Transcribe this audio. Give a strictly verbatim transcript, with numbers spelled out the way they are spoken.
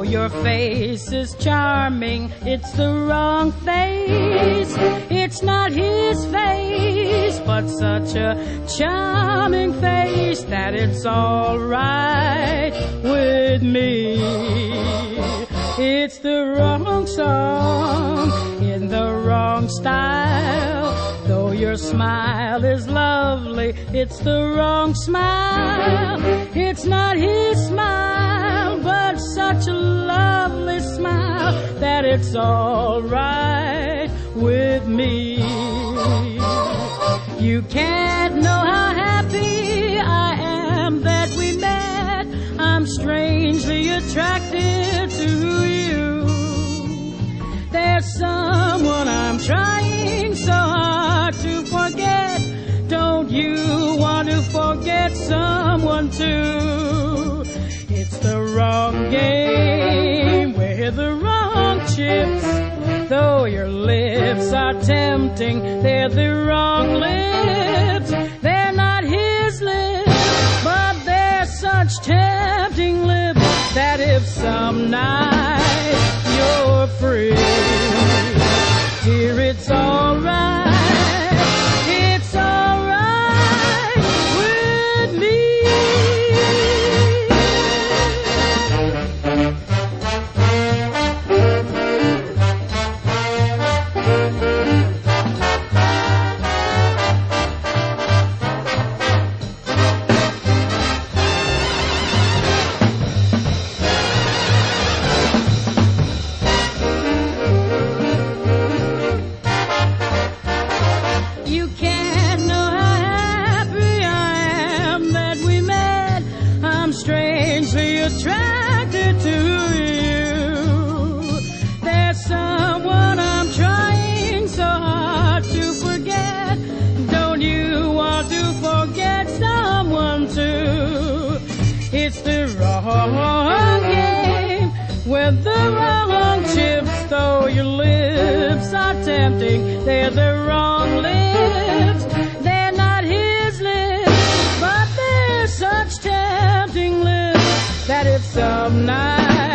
Though your face is charming, it's the wrong face. It's not his face, but such a charming face that it's all right with me. It's the wrong song in the wrong style. Though your smile is lovely, it's the wrong smile. It's not his smile, but such a lovely smile that it's all right with me. You can't know how happy I am that we met. I'm strangely attracted to you. There's someone I'm trying so hard to forget. Don't you want to forget someone too? It's the wrong game with the wrong chips. Though your lips are tempting, they're the wrong lips. They're not his lips, but they're such tempting lips that if some night you're free, dear, it's all right. It's all right with me. You can't know how happy I am that we met. I'm strangely attracted to you. There's someone I'm trying so hard to forget. Don't you want to forget someone too? It's the wrong game with the wrong chips. Though your lips are tempting, they're the wrong lips. They're not his lips, but they're such tempting lips that if some night